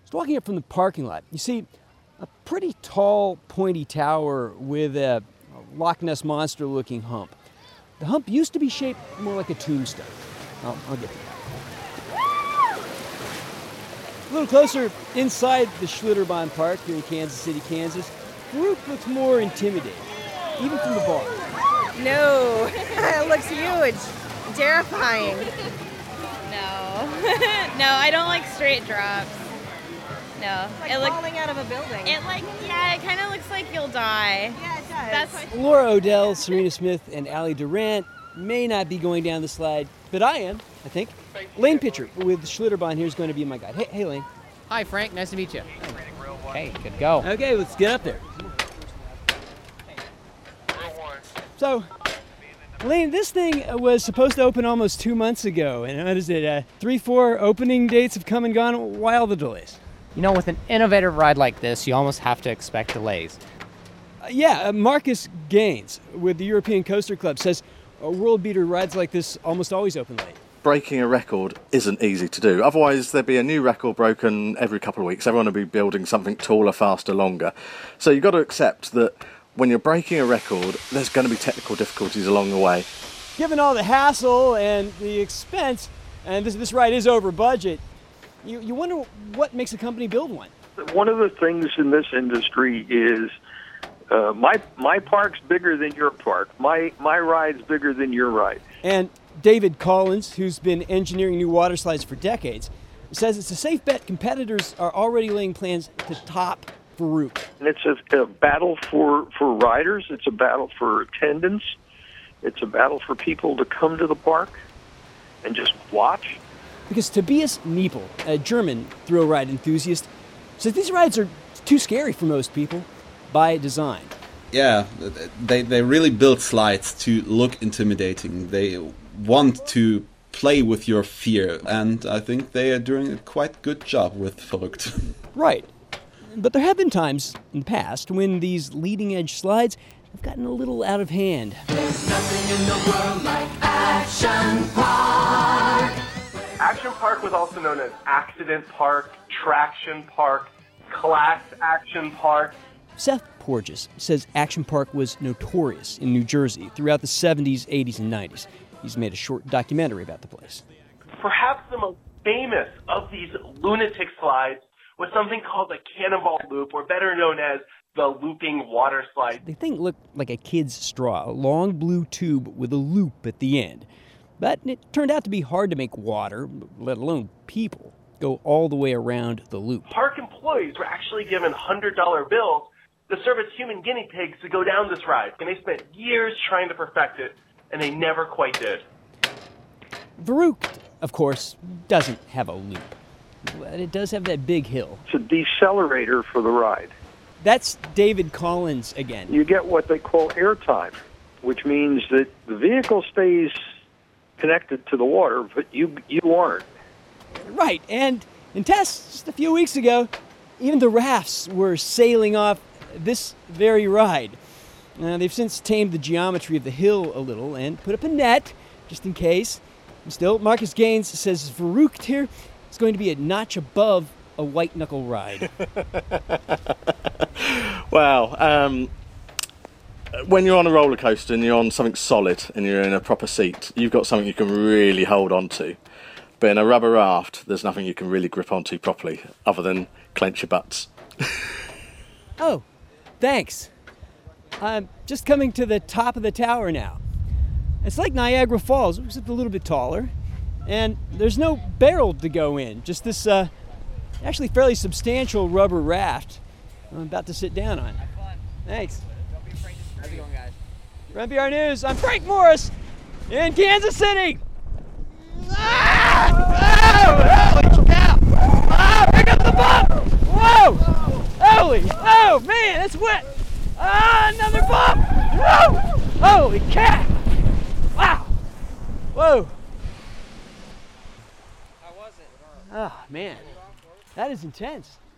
was walking up from the parking lot. You see, a pretty tall, pointy tower with a Loch Ness Monster-looking hump. The hump used to be shaped more like a tombstone. I'll get to that. A little closer inside the Schlitterbahn Park here in Kansas City, Kansas, Farouk looks more intimidating, even from the bar. No, it looks huge, terrifying. No, no, I don't like straight drops. No, It's like falling out of a building. It kind of looks like you'll die. Yeah, it does. That's why. Laura Odell, Serena Smith, and Allie Durant may not be going down the slide, but I am, I think. Lane Pitcher with Schlitterbahn here is going to be my guide. Hey, Lane. Hi, Frank. Nice to meet you. Hey, good to go. Okay, let's get up there. So, Lane, this thing was supposed to open almost 2 months ago, and what is it, 3-4 opening dates have come and gone. Why all the delays? You know, with an innovative ride like this, you almost have to expect delays. Marcus Gaines with the European Coaster Club says world beater rides like this almost always open late. Breaking a record isn't easy to do. Otherwise, there'd be a new record broken every couple of weeks. Everyone would be building something taller, faster, longer. So you've got to accept that when you're breaking a record, there's going to be technical difficulties along the way. Given all the hassle and the expense, and this ride is over budget, you wonder what makes a company build one. One of the things in this industry is my park's bigger than your park. My ride's bigger than your ride. And David Collins, who's been engineering new water slides for decades, says it's a safe bet competitors are already laying plans to top Farouk. And it's a battle for riders. It's a battle for attendance. It's a battle for people to come to the park and just watch. Because Tobias Niepel, a German thrill ride enthusiast, says these rides are too scary for most people by design. Yeah, they really build slides to look intimidating. They want to play with your fear, and I think they are doing a quite good job with Verrückt. Right. But there have been times in the past when these leading-edge slides have gotten a little out of hand. There's nothing in the world like Action Park. Action Park was also known as Accident Park, Traction Park, Class Action Park. Seth Porges says Action Park was notorious in New Jersey throughout the 70s, 80s, and 90s. He's made a short documentary about the place. Perhaps the most famous of these lunatic slides was something called the Cannonball Loop, or better known as the Looping Water Slide. The thing looked like a kid's straw, a long blue tube with a loop at the end. But it turned out to be hard to make water, let alone people, go all the way around the loop. Park employees were actually given $100 bills to serve as human guinea pigs to go down this ride. And they spent years trying to perfect it, and they never quite did. Verrückt, of course, doesn't have a loop. But it does have that big hill. It's a decelerator for the ride. That's David Collins again. You get what they call airtime, which means that the vehicle stays connected to the water, but you aren't. Right, and in tests just a few weeks ago, even the rafts were sailing off this very ride. They've since tamed the geometry of the hill a little and put up a net, just in case. And still, Marcus Gaines says Verrückt here is going to be a notch above a white-knuckle ride. Wow. When you're on a roller coaster and you're on something solid and you're in a proper seat, you've got something you can really hold on to. But in a rubber raft, there's nothing you can really grip onto properly other than clench your butts. Oh, thanks. I'm just coming to the top of the tower now. It's like Niagara Falls, except a little bit taller. And there's no barrel to go in, just this actually fairly substantial rubber raft I'm about to sit down on. Thanks. How's it going, guys? For NPR News, I'm Frank Morris in Kansas City. Ah! Oh, holy cow! Ah, pick up the bump! Whoa! Holy! Oh man, it's wet! Ah, another bump! Whoa! Holy cow! Wow! Whoa! How was it? Oh man, that is intense.